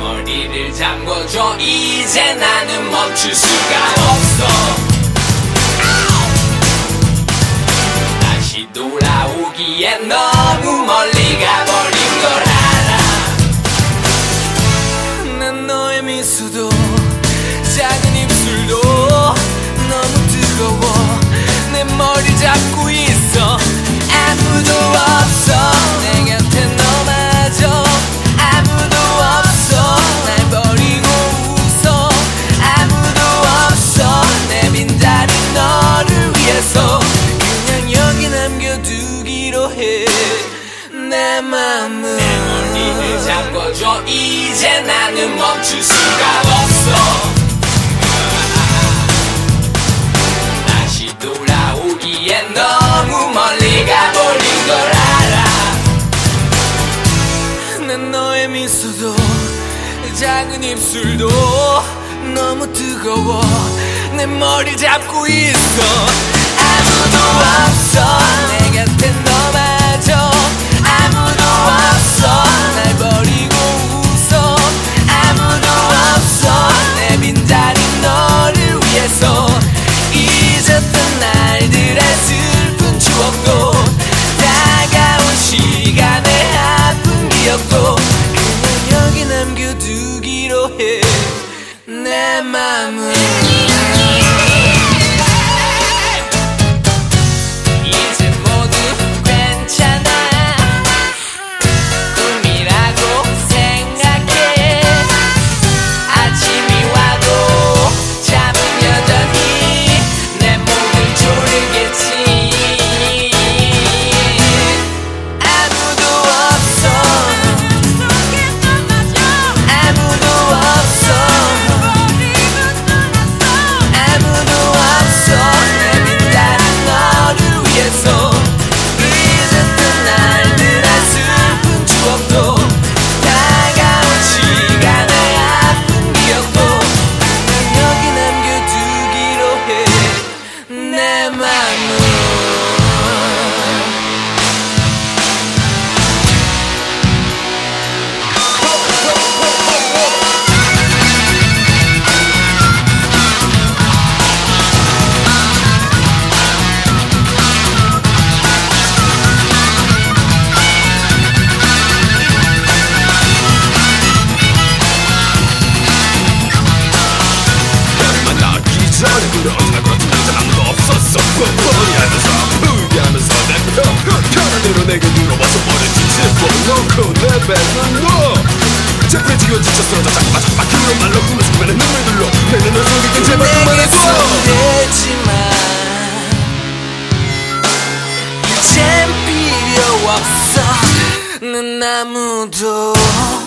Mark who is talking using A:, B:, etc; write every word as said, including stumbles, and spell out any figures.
A: 머리를 잠궈줘. 이제 나는 멈출 수가 없어. 다시 돌아오기엔 너무 멀리 가버린 걸 알아. 난 너의 미소도 작은 입술도 너무 뜨거워. 내 머리 잡고 있어. 아무도 없어 내 곁에 너마저. 아무도 없어 날 버리고 웃어. 아무도 없어 내 빈자리 너를 위해서. 그냥 여기 남겨두기로 해 내 맘을. 내 머리를 잠궈줘. 이제 나는 멈출 수가 없어. 다시 돌아오기엔 너무 멀리 가버린 걸 알아. 난 너의 미소도 작은 입술도 너무 뜨거워. 내 머리 잡고 있어. 아무도 없어 내 곁에 너마저. 아무도 없어 날 버리고 웃어. 아무도 없어 내 빈자리 너를 위해서. 잊었던 날들의 슬픈 추억도 다가온 시간의 아픈 기억도 그냥 여기 남겨두기로 해 내 맘을. 이제 모두 괜찮아. 꿈이라고 생각해. 아침이 와도 잠은 여전히 내 몸을 조르겠지. 아무도 없어. 아무도 없어. 아무도 없어 내 빈자리 너를 위해서. 잊었던 날들의 슬픈 추억도 다가온 시간의 아픈 기억도 그냥 여기 남겨두기로 해 내 맘을.
B: 만나기 전에 그렇다 그렇다 남자 아무도 없었어. 뻔뻔히 하면서 아프게 하면서 내 편 편한 대로 내게 물어봐서 버려진 집어넣고 내 배는 너 제풀에 지겨 지쳐 쓰러져 자꾸만 자꾸만 그런 말로 꿈을 수면에 눈물 들러 내 눈을 속이게 제발 그만해줘.
A: 손대지마. 이젠 필요 없어. 난 아무도